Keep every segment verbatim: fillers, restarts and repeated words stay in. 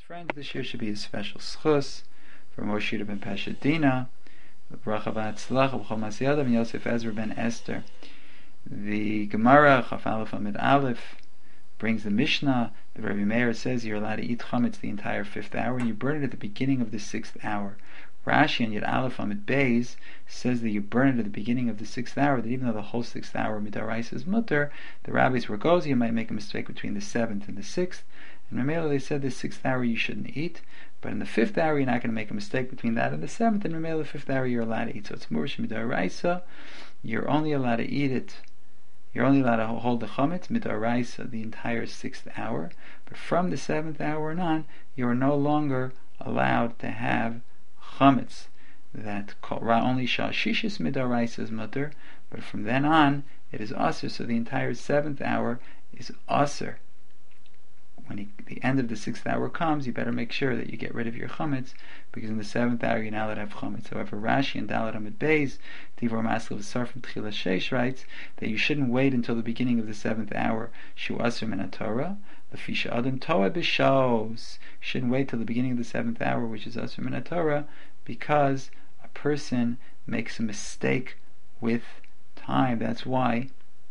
friends, this year should be a special schus for Moshe ben Pashadina, Bracha v'Hatzlacha b'chol Masiyadav, and Yosef Ezra ben Esther. The Gemara Chaf Aleph Amid Aleph brings the Mishnah. The Rabbi Meir says you're allowed to eat chametz the entire fifth hour, and you burn it at the beginning of the sixth hour. Rashi and Yad Aleph Amid Beis says that you burn it at the beginning of the sixth hour, that even though the whole sixth hour midaraisa is mutter, the rabbis were goes, you might make a mistake between the seventh and the sixth. And Ramela, they said the sixth hour you shouldn't eat, but in the fifth hour you're not going to make a mistake between that and the seventh, and Ramela, the fifth hour you're allowed to eat. So it's murish midaraisa, you're only allowed to eat it, you're only allowed to hold the chametz midaraisa the entire sixth hour, but from the seventh hour and on, you are no longer allowed to have chametz. That only shashishis midaraisa is mutter, but from then on it is aser. So the entire seventh hour is aser. When he, the end of the sixth hour comes, you better make sure that you get rid of your chametz, because in the seventh hour you're not allowed to have chametz. However, Rashi and Dalet Amid Beis, Tivor Maskil V'Sar from Tchila Sheish writes that you shouldn't wait until the beginning of the seventh hour. Shu Aser Min HaTorah, L'Fisha Adam Toa B'Shos. You shouldn't wait till the beginning of the seventh hour, which is Aser Min HaTorah, because a person makes a mistake with time. That's why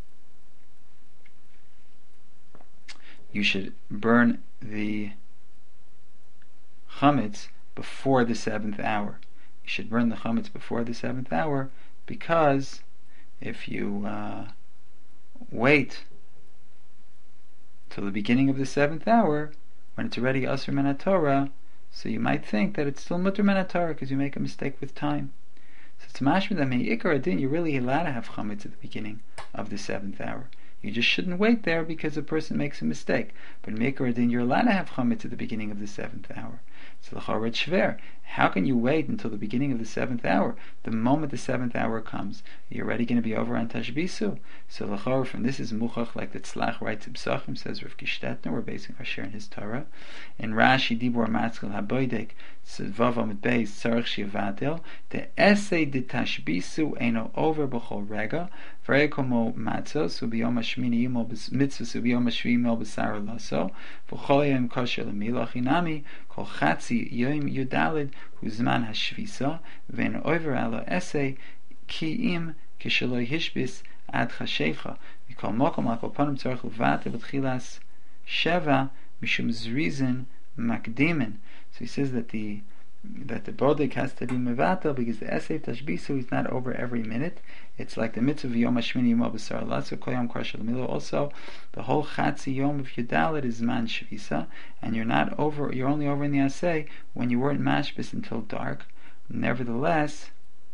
you should burn the chametz before the seventh hour. You should burn the chametz before the seventh hour, because if you uh, wait till the beginning of the seventh hour, when it's already Asr Min HaTorah, so you might think that it's still Mutter Min HaTorah because you make a mistake with time. So it's mashma that me'ikar adin, you're really allowed to have chametz at the beginning of the seventh hour. You just shouldn't wait there because a person makes a mistake. But Meikar Adin, you're allowed to have chametz at the beginning of the seventh hour. So the Charet Shver, how can you wait until the beginning of the seventh hour? The moment the seventh hour comes, you're already going to be over on Tashbisu. So the Charet from this is Muchach, like the Tzlach writes Ibsachim, says Rav Kishtetner, we're basing our share in his Torah. In Rashi, Dibor Matzkel HaBoidek, Vav Amid Beis, Tzarech Shivatel, the essay de Tashbisu Eino over B'chol Rega, V'reikomo Matzos, Ubiyom Hashmini Yimol Mitzvus, Ubiyom Hashmini Yimol B'sar Laso, V'chol Yom Kosher L'Milach Inami, Kol Chatzi Yom Yudalid, Huzman Hashvisa, V'en over Alo essay, Ki Im Kishaloi Hishbis Ad Chashecha, V'kol Mokom L'Kol Panim Tzarech L'Vate V'tchilas Sheva, Mishum Zrizin Makdimin. So he says that the that the bodek has to be mevatel because the essay tashbisu is not over every minute. It's like the mitzvah yom hashmini yom b'sar laso kol yom krashel milo. Also, the whole chatzi yom of Yudalit is man shvisa, and you're not over. You're only over in the essay when you weren't mashbis until dark. Nevertheless,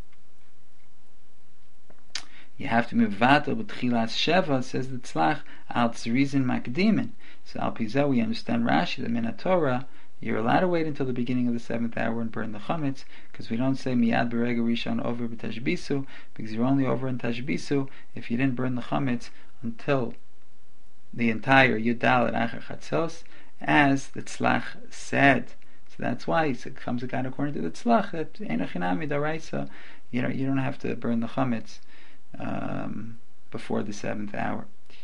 you have to be mevatel b'tchilas sheva. Says the tzlach al tzrizin makdimin. So al pizeh we understand Rashi that min HaTorah, you're allowed to wait until the beginning of the seventh hour and burn the chametz, because we don't say miyad berega rishon over b'tashbisu, because you're only over in tashbisu if you didn't burn the chametz until the entire Yudalit Achar Chatzos, as the tzlach said. So that's why it comes again according to the tzlach that enochinami daraisa, you know, you don't have to burn the chametz um, before the seventh hour.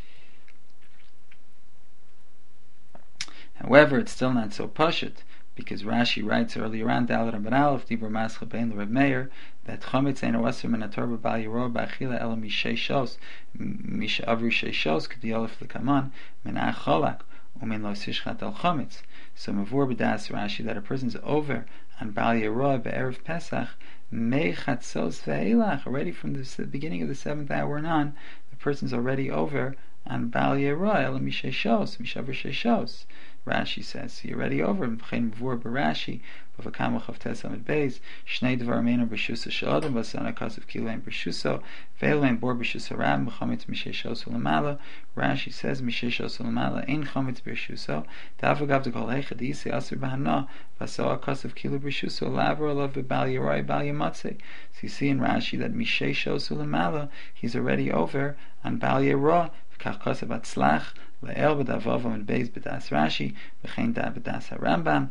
However, it's still not so pashut, because Rashi writes earlier on, Dalet Amid Aleph, Dibur Maskil Bein the Reb Meir, that chametz eino aser min haTorah b'al yiror b'achila ela misheshos, mishavru sheshos k'diolef l'kaman min acholak umin lo sishchat al chametz. So mavur b'das Rashi that a person's over on b'al yiror b'erev Pesach mechatzos ve'elach, already from the beginning of the seventh hour and on, the person's already over on b'al yiror ela misheshos, mishavru sheshos. Rashi says, so you're already over. M'chein mvur b'Rashi, b'vakam v'chavtes amid beis, shnei dvar meinu b'shusa shalodem, v'asana kasav kilein b'shuso, ve'elein bor b'shusa ram, m'chametz misheshos u'lamala. Rashi says, misheshos u'lamala, ein chametz b'shuso, ta'avagav d'kol heichad yisei asur b'hana, v'asana kasav kilu b'shuso, lavar olav b'bal yirai b'al yamatzei. So you see in Rashi that misheshos u'lamala, he's already over on bal yirah, v'kach kasav atzlach, Le'el b'davav amid beis b'das Rashi, v'chein da b'das HaRambam,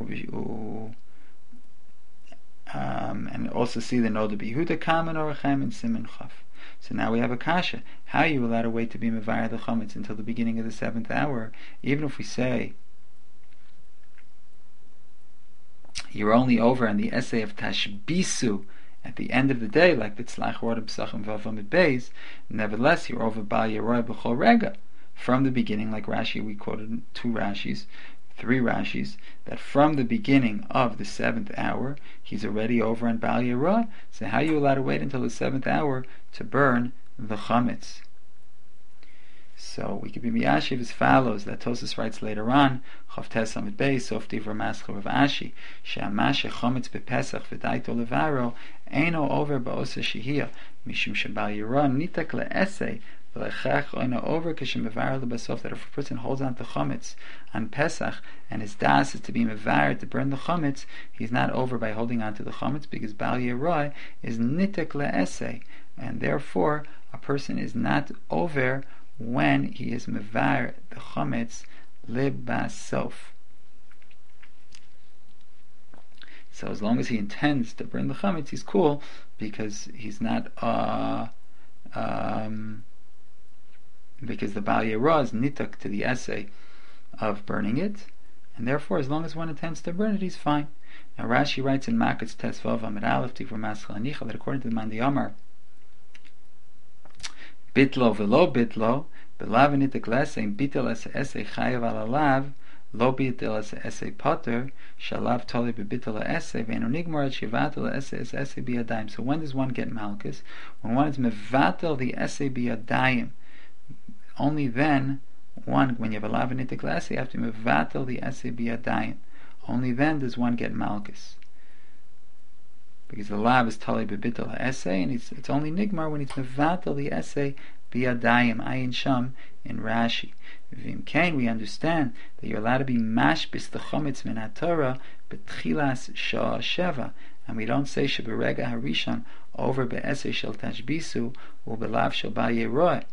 um, and also see the Noda B'Yehuda Kamen Orachem and Siman Chaf. So now we have a kasha. How are you allowed to wait to be mevayer the chametz until the beginning of the seventh hour? Even if we say you're only over on the essay of Tashbisu at the end of the day, like the Tzlach Rod B'Sachim Vavamid Beis. Nevertheless, you're over Bal Yeroi B'chol Rega. From the beginning, like Rashi, we quoted two Rashis, three Rashis, that from the beginning of the seventh hour, he's already over on Bal Yeroi. So how are you allowed to wait until the seventh hour to burn the chametz? So we could be miyashiv as follows, that Tosas writes later on, Chavtes Amid Beis, Sof Divra Maschel of Ashi, She'amashe chametz bepesach v'daito levaro, Eino over ba'osa shehiyah, Mishum shebal yirah, nitak le'esei, V'lechach oina over kishem mevarer lebasof, that if a person holds on to chametz on Pesach, and his das is to be mevarer to burn the chametz, he's not over by holding on to the chametz, because bal yirah is nitak le'esei, and therefore a person is not over when he is mevar the chametz libasof. So as long as he intends to burn the chametz, he's cool, because he's not uh, um, because the Bal Yerah is nituk to the essay of burning it, and therefore as long as one intends to burn it, he's fine. Now Rashi writes in Makatz Tesvav Amid Aleph Tivur Maschel Anicha that according to the Mandi Amar, Bitlo velo bitlo, belav nitek lesei bitel es esei chayav alalav, lo bitel es esei potter, shalav toli bebitel esei ve'enu nigmar shivatel esei es esei biyadayim. So when does one get malchus? When one is mevatel the esei biyadayim. Only then, one when you have a lav nitek lesei, you have to mevatel the esei biyadayim. Only then does one get malchus. Because the lav is tali bebitel essay, and it's, it's only nigmar when it's mevatel the essay biyadayim ayin sham in Rashi. V'im kain, we understand that you're allowed to be mashbis the chometz min haTorah betchilas shah sheva, and we don't say sheberega harishon over be'essay shel tashbisu or belav shel bal yeroi.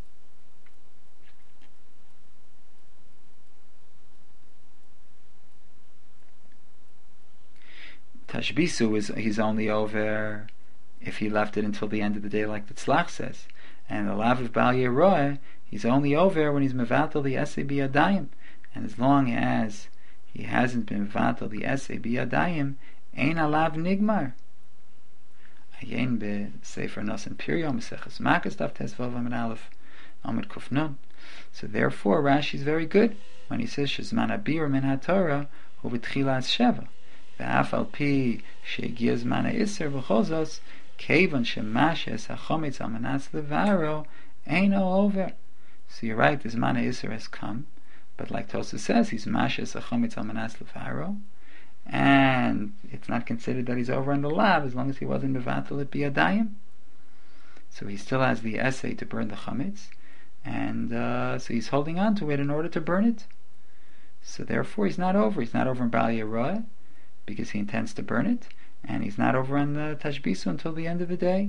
Tashbisu is he's only over if he left it until the end of the day, like the Tzlach says. And the lav of Bal Yeroi, he's only over when he's mevatel the essay biyadayim. And as long as he hasn't been mevatel the essay biyadayim, ein alav nigmar. Ayin be Sefer Nos Imperial Meseches Makas Daf Tesvav Amid Aleph Amid Kuf Nun. So therefore Rashi is very good when he says Shezman Abir Min HaTorah Hu B'Tchilas Sheva. ואף על פי שהגיע זמן העשר בכל זאת, כיוון שמשס החומץ על מנס לברו, אינו over. So you're right, the זמן העשר has come, but like Tosa says, he's mashes החומץ על מנס לברו, and it's not considered that he's over on the lav as long as he wasn't mevatel it biyadayim. So he still has the essay to burn the chametz, and uh, so he's holding on to it in order to burn it. So therefore he's not over. He's not over in Bal Yeroi, because he intends to burn it, and he's not over on the tashbisu until the end of the day.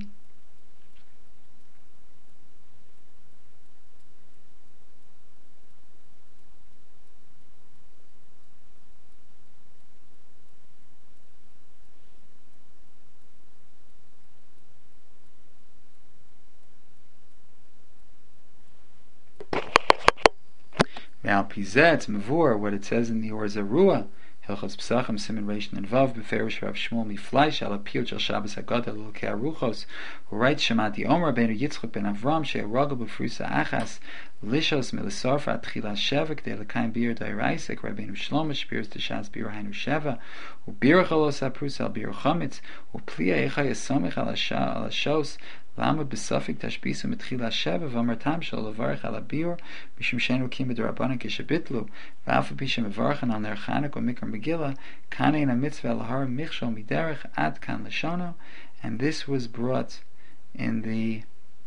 Now, Pizet, Mavur, what it says in the Or Zarua, Hilchos Pesachim Siman Reish and Vav Beferish Rav Shmuel Mifleish Al Apiyot Shel Shabbos Haggadah L'Lokei Aruchos, who writes Shemati Omer Ben Yitzchak Ben Avram She'Araga B'Frusa Achas Lishos Milisarfa Tchilas Sheva K'dei L'Kaim Bir Dairaisek Rabbeinu Shlomo Shpiros Teshas Bir Hainu Sheva U'Bir Chalos HaPrusa Al Bir Chametz U'Pliya Echa Yesomich Al Hashos Lama B'Safik Tashbisu Mitchilas Sheva V'Amar Tam Shel Levarech Al Abir Mishum Sheinu Kim B'Darabanan Keshabitlu V'Afa Pishem Mevarchan Al Ner Chanuk U'Mikra Megillah Kanein HaMitzvah L'Har Michshol Miderech Ad Kan L'Shono. And this was brought in the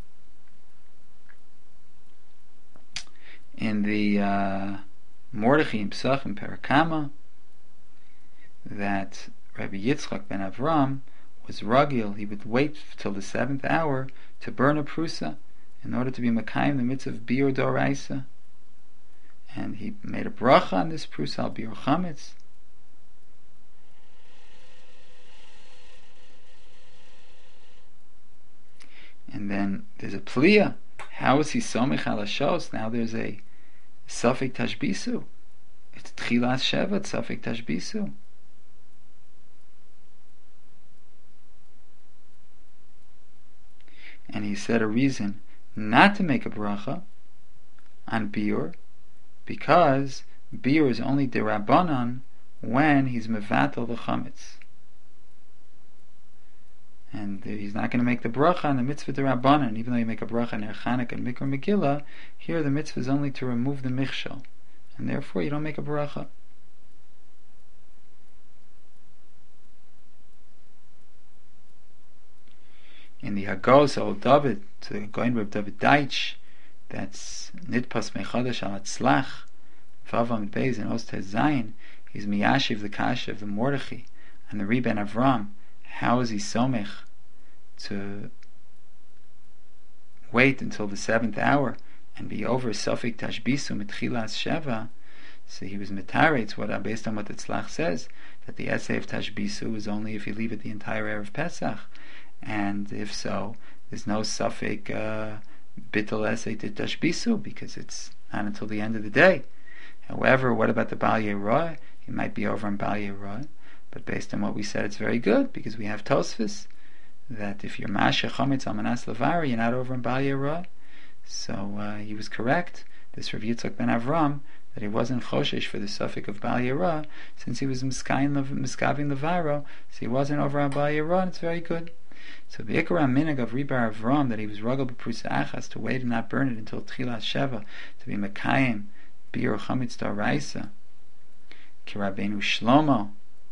in the uh, Mordechai in Pesach in Parakama, that Rabbi Yitzchak ben Avram was ragil. He would wait till the seventh hour to burn a prusa in order to be makayim the mitzvah of biur doraisa, and he made a bracha on this prusa al biur chametz. And then there's a pliya. How is he somich al hashos? Now there's a safek tashbisu. It's tchilas sheva, safek tashbisu. said a reason not to make a bracha on biur, because biur is only derabanan when he's mevatel the chametz, and he's not going to make the bracha on the mitzvah derabanan. Even though you make a bracha on Chanukah and Mikra Megillah, here the mitzvah is only to remove the michshel, and therefore you don't make a bracha. In the Hagos Old David, to the Goin Reb David Deitch, that's Nitpas Mechodesh Al Hatzlach, Vavam Beis and Ostes Zayin, he's Miyashiv the Kasha of the Mordechai and the Reben Avram. How is he somech to wait until the seventh hour and be over Sofik Tashbisu Mitchilas Sheva? So he was mitaretz what, based on what the Tzlach says, that the essay of Tashbisu is only if you leave it the entire Erev Pesach. And if so, there's no suffix uh, bittul essay to tashbisu, because it's not until the end of the day. However, what about the Bal Yerah? He might be over on Bal Yerah, but based on what we said, it's very good, because we have Tosfos that if you're Masha Chometz al Manas Levari, you're not over on Bal Yerah. So uh, he was correct, this Rav Yitzchak ben Avram, that he wasn't choshesh for the suffix of Bal Yerah, since he was miskavin levaro, so he wasn't over on Bal Yerah, and it's very good. So the Ikra Minig of Ribar Avram, that he was rugel b'prusa achas, to wait and not burn it until Tchilas Sheva, to be Mekayim biur chametz daraisa, ki Rabbeinu Shlomo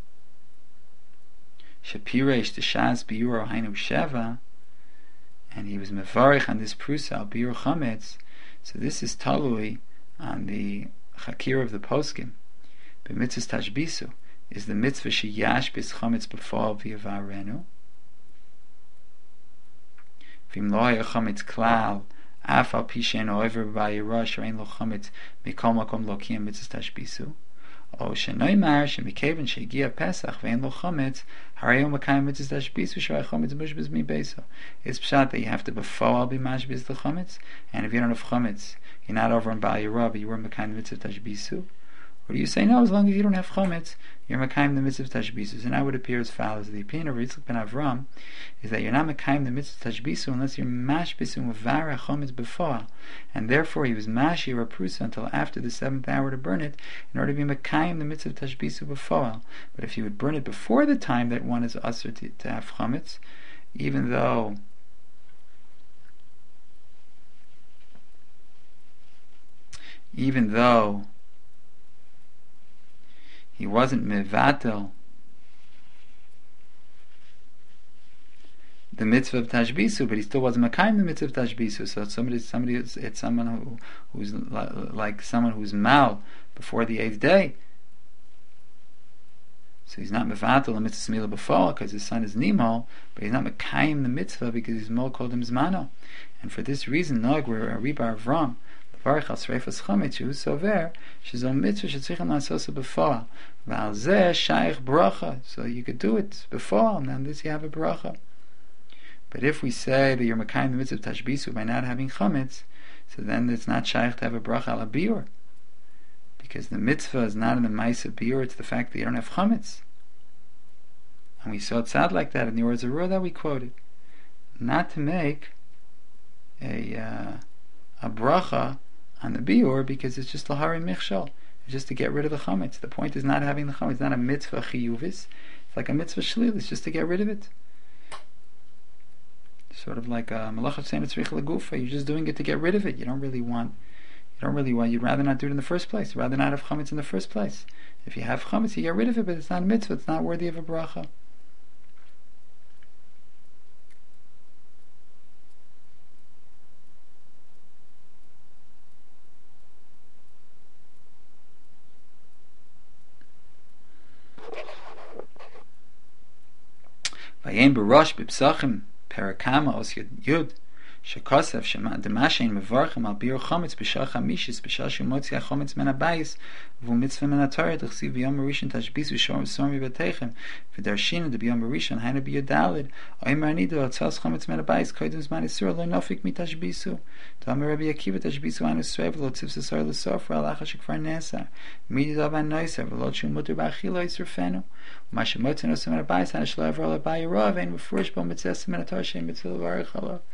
shepiresh t'shas biur hainu sheva, and he was mevarich on this prusa al biur chametz. So this is talui on the chakir of the poskim. B'mitzvahs tashbisu is the mitzvah sheyash bis chametz b'fal v'yavarenu. V'im lo haya chametz klal, af al pi she'eno over b'ayirah she'ein lo chametz mikol makom lo kiyam mitzvahs tashbisu. O she'noimar she'mikeven she'giya pesach v'ein lo chametz harei hu mekayim mitzvahs tashbisu she'ay chametz mushbez mi beso. It's pshat that you have to b'fal be mashbez the chametz, and if you don't have chametz, you're not over on b'ayirah, but you were mekayim mitzvah tashbisu. Or do you say, no, as long as you don't have chometz, you're mekayim the mitzvah tashbisu? So now it would appear as follows. The opinion of Yitzchak ben Avram is that you're not mekayim the mitzvah tashbisu unless you're mashbisu mevara chometz b'foal, and therefore he was mashi or prusa until after the seventh hour to burn it, in order to be mekayim the mitzvah tashbisu b'foal. But if you would burn it before the time that one is usher to, to have chometz, even though even though he wasn't mevatel the mitzvah of tashbisu, but he still wasn't mekayim the mitzvah of tashbisu. So somebody, somebody, it's someone who, who's like someone who's mal before the eighth day. So he's not mevatel the mitzvah smila b'fal because his son is nimal, but he's not mekayim the mitzvah because his mol called him zmano. And for this reason, nog we're a ribar avram. So you could do it before, and then this you have a bracha. But if we say that you're mekayim the mitzvah tashbisu by not having chametz, so then it's not shaykh to have a bracha ala biur, because the mitzvah is not in the ma'aseh biur, it's the fact that you don't have chametz. And we saw it sound like that in the words of Ruah that we quoted, not to make a uh, a bracha on the biur, because it's just lahari michshal, it's just to get rid of the chametz. The point is not having the chametz. It's not a mitzvah chiyuvis, it's like a mitzvah shlil, it's just to get rid of it. Sort of like a malach of seinat tzrich legufa, you're just doing it to get rid of it. You don't really want, you don't really want, you'd rather not do it in the first place, you'd rather not have chametz in the first place. If you have chametz, you get rid of it, but it's not a mitzvah, it's not worthy of a bracha. Vayem b'rosh b'psachim perakama os yud shekosef shema demashein mevarchem al biur chometz b'shach hamishis b'shach shemotzi chometz men habayis v'u mitzvah men haTorah d'chsiv b'yom harishon tashbis v'shom v'som v'beteichem v'darshina d'b'yom harishon haina b'yodalid oimer nidu atzas chometz men habayis koydem zman yisur lo nofik mitashbisu t'amer Rabbi Akiva tashbisu anu srev lo tzivs asar l'sofra alacha shekvar nesar mididav an noiser v'lo shum muter b'achila yisrfenu ומה שמוצא נוסע מן הבייס, אני שלא עבר לבאי רוב, אין מפורש בו מצא מן התואר שאין מצא לברוך עליו.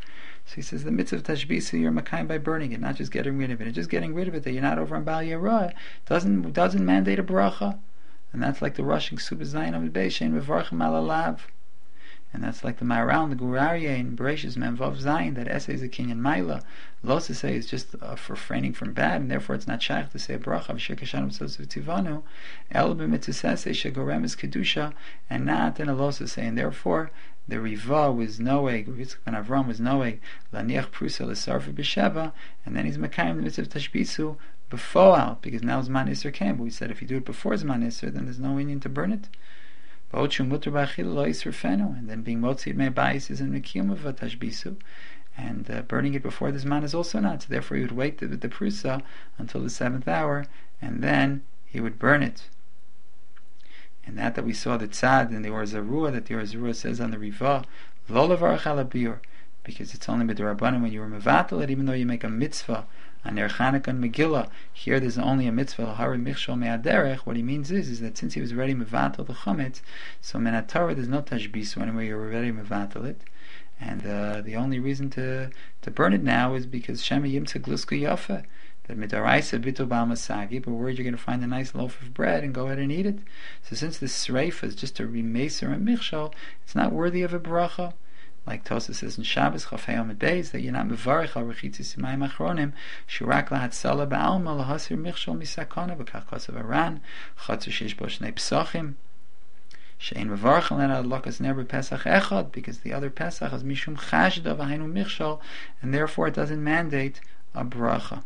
So he says the mitzvah of tashbisu you're makayim by burning it, not just getting rid of it. And just getting rid of it, that you're not over on Bal Yerah, doesn't doesn't mandate a bracha. And that's like the rushing Suba Zayin of the Beishin Mevarchim Alalav. And that's like the Maharal, the Gur Aryeh in Bereshis Memvav Zayin, that essay is a king in Maila. Los to say is just uh, for refraining from bad, and therefore it's not shaykh to say a bracha of Shekashanam Sosav Tivanu, El B'mitzusese Shegorem is Kedusha, and not in a los to say, and therefore the Riva was Noeg, Yitzchak ben Avram was Noeg, Laniach Prusa L'Sarfa B'Sheva, and then he's Mekayim the mitzvah Tashbisu before, because now Zman Isser came, but we said if you do it before Zman Isser, then there's no need to burn it. And then being Motzi Mei Bais is in Mekiyum of Tashbisu, and uh, burning it before this man is also not. So therefore, he would wait with the Prusa until the seventh hour, and then he would burn it. And that that we saw the Tzad in the Or Zarua, that the Or Zarua says on the Riva, Lo levarach ala biur, because it's only b'derabbanan when you were mevatel it, even though you make a mitzvah on Ner Chanukah and Megillah. Here there's only a mitzvah l'hari michshol me'aderech. What he means is, is that since he was already mevatel the chametz, so menatara there's no tashbisu anyway. You're already mevatel it, and uh, the only reason to to burn it now is because shema yimtza glusku yafa. That midaraisa bitu bal masagi, but where you're going to find a nice loaf of bread and go ahead and eat it. So since this sreifa is just a remeser and michshol, it's not worthy of a bracha. Like Tosa says in Shabbos Chafei Amid Beis, that you're not mevarich al rechitzis imayim achronim shurak lahatzala ba'alma lahasir michshol misakona v'kach kosav aran chatzu sheish bo shnei psachim she'ein mevarich al nena adlokas never pesach echad, because the other pesach is mishum chashda v'hainu michshol, and therefore it doesn't mandate a bracha.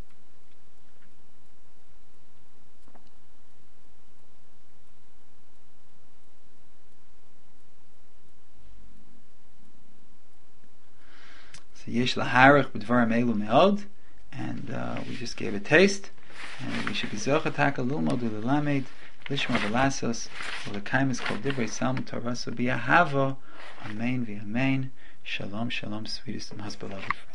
Yesh laharich b'dvarim elu me'od, and uh, we just gave a taste, and we should be zochataka lulmod u'lelamed lishma v'lasos u'lekayim is called divrei salm torah so be a havo, amen v'amen, shalom shalom, sweetest and most beloved friends.